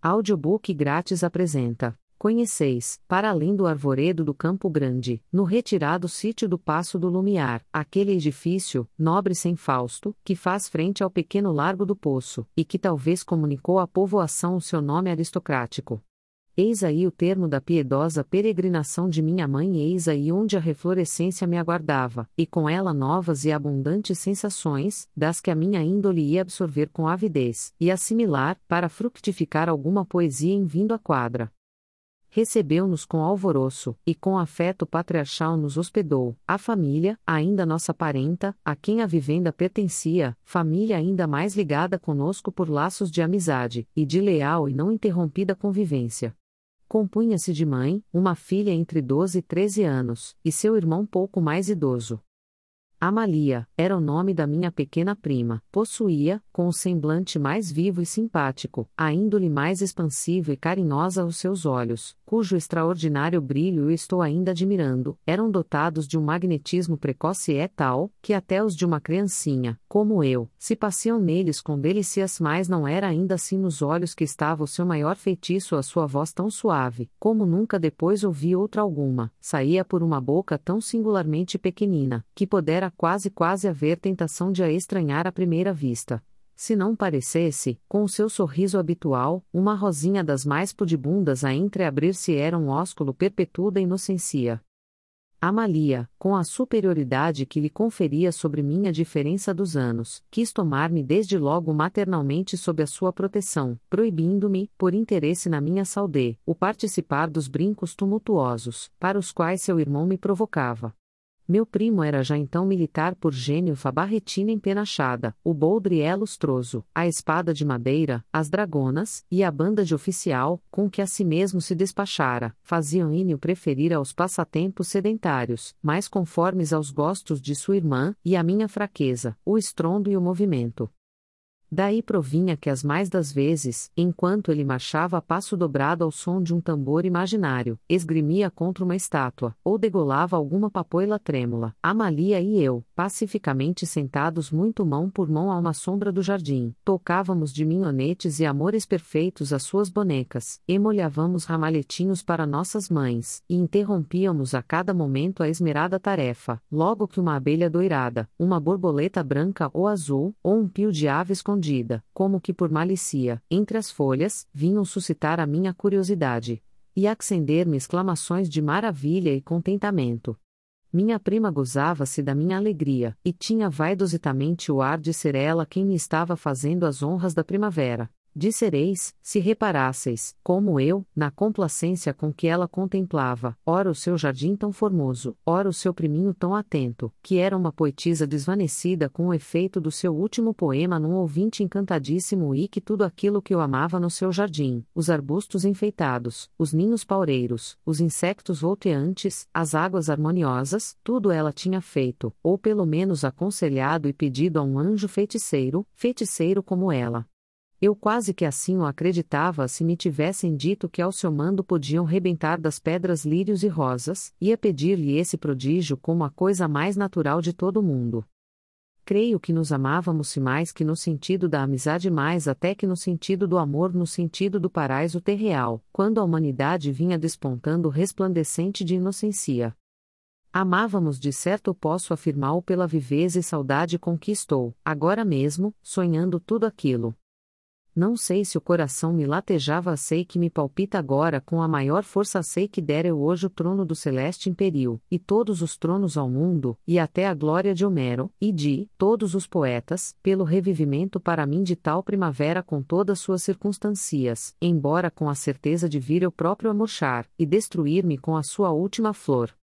Audiobook grátis apresenta: Conheceis, para além do arvoredo do Campo Grande, no retirado sítio do Paço do Lumiar, aquele edifício, nobre sem Fausto, que faz frente ao pequeno Largo do Poço, e que talvez comunicou à povoação o seu nome aristocrático. Eis aí o termo da piedosa peregrinação de minha mãe, e eis aí onde a reflorescência me aguardava, e com ela novas e abundantes sensações, das que a minha índole ia absorver com avidez, e assimilar, para fructificar alguma poesia em vindo à quadra. Recebeu-nos com alvoroço, e com afeto patriarcal nos hospedou, a família, ainda nossa parenta, a quem a vivenda pertencia, família ainda mais ligada conosco por laços de amizade, e de leal e não interrompida convivência. Compunha-se de mãe, uma filha entre 12 e 13 anos, e seu irmão pouco mais idoso. Amalia, era o nome da minha pequena prima, possuía, com o semblante mais vivo e simpático, a índole mais expansiva e carinhosa aos seus olhos, cujo extraordinário brilho eu estou ainda admirando, eram dotados de um magnetismo precoce e tal, que até os de uma criancinha, como eu, se passeiam neles com delícias, mas não era ainda assim nos olhos que estava o seu maior feitiço, a sua voz tão suave, como nunca depois ouvi outra alguma, saía por uma boca tão singularmente pequenina, que pudera quase haver tentação de a estranhar à primeira vista. Se não parecesse, com o seu sorriso habitual, uma rosinha das mais pudibundas a entreabrir-se, era um ósculo perpétuo da inocência. Amalia, com a superioridade que lhe conferia sobre mim a diferença dos anos, quis tomar-me desde logo maternalmente sob a sua proteção, proibindo-me, por interesse na minha saudade, o participar dos brincos tumultuosos, para os quais seu irmão me provocava. Meu primo era já então militar por gênio, fabarretina empenachada, o boldriel lustroso, a espada de madeira, as dragonas, e a banda de oficial, com que a si mesmo se despachara, faziam-lhe preferir aos passatempos sedentários, mais conformes aos gostos de sua irmã, e a minha fraqueza, o estrondo e o movimento. Daí provinha que as mais das vezes, enquanto ele marchava a passo dobrado ao som de um tambor imaginário, esgrimia contra uma estátua, ou degolava alguma papoila trêmula, Amalia e eu, pacificamente sentados muito mão por mão a uma sombra do jardim, tocávamos de minhonetes e amores perfeitos as suas bonecas, emolhávamos ramalhetinhos para nossas mães, e interrompíamos a cada momento a esmerada tarefa, logo que uma abelha doirada, uma borboleta branca ou azul, ou um pio de ave escondida, como que por malícia, entre as folhas, vinham suscitar a minha curiosidade, e acender-me exclamações de maravilha e contentamento. Minha prima gozava-se da minha alegria, e tinha vaidosamente o ar de ser ela quem me estava fazendo as honras da primavera. Dissereis, se reparasseis, como eu, na complacência com que ela contemplava, ora o seu jardim tão formoso, ora o seu priminho tão atento, que era uma poetisa desvanecida com o efeito do seu último poema num ouvinte encantadíssimo, e que tudo aquilo que eu amava no seu jardim, os arbustos enfeitados, os ninhos paureiros, os insectos volteantes, as águas harmoniosas, tudo ela tinha feito, ou pelo menos aconselhado e pedido a um anjo feiticeiro como ela. Eu quase que assim o acreditava se me tivessem dito que ao seu mando podiam rebentar das pedras lírios e rosas, ia pedir-lhe esse prodígio como a coisa mais natural de todo o mundo. Creio que nos amávamos mais que no sentido da amizade, mais até que no sentido do amor, no sentido do paraíso terreal, quando a humanidade vinha despontando resplandecente de inocência. Amávamos de certo, posso afirmá-lo pela viveza e saudade com que estou, agora mesmo, sonhando tudo aquilo. Não sei se o coração me latejava, sei que me palpita agora com a maior força, sei que dera eu hoje o trono do celeste império, e todos os tronos ao mundo, e até a glória de Homero, e de todos os poetas, pelo revivimento para mim de tal primavera com todas suas circunstâncias, embora com a certeza de vir eu próprio a murchar, e destruir-me com a sua última flor.